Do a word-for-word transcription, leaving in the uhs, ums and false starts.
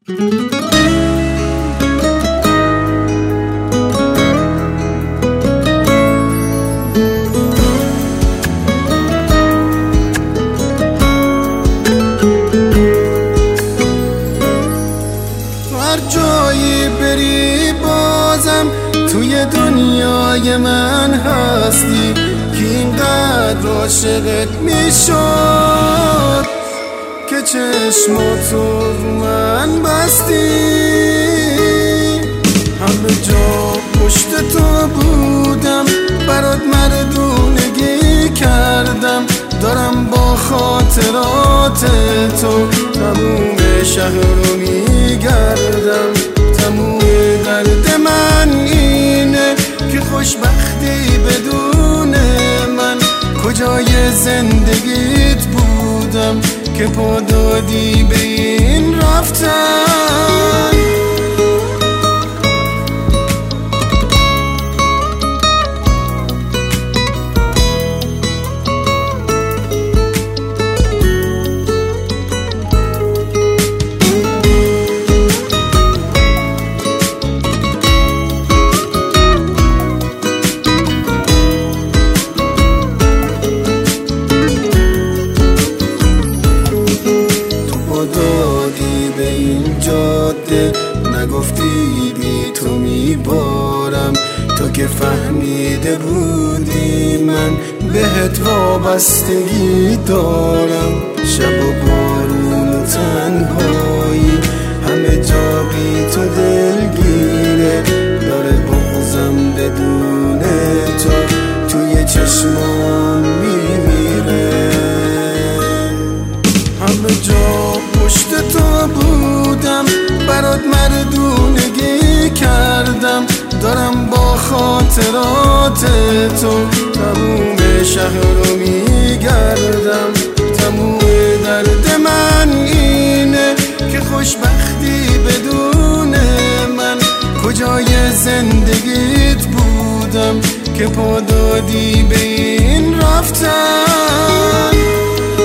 هر جایی بری بازم توی دنیای من هستی که اینقدر عاشقت میشد که چشماتو رو من بستی. همه جا پشت تو بودم، برات مردونگی کردم، دارم با خاطرات تو تموم شهر رو میگردم. تموم درد من اینه که خوشبختی بدون من. کجای زندگیت بودم که پا دادی به این رفتن؟ نگفتی بی تو میبارم، تو که فهمیده بودی من بهت وابستگی دارم. شب و بارون و تنهایی همه جا بی تو دلگیره، داره بغضم بدون تو توی چشمان میمیره. همه جا پشت تو بودم، برات مردونگی کردم، دارم با خاطرات تو تموم شهر رو میگردم. تموم درد من اینه که خوشبختی بدون من. کجای زندگیت بودم که پا دادی به این رفتن؟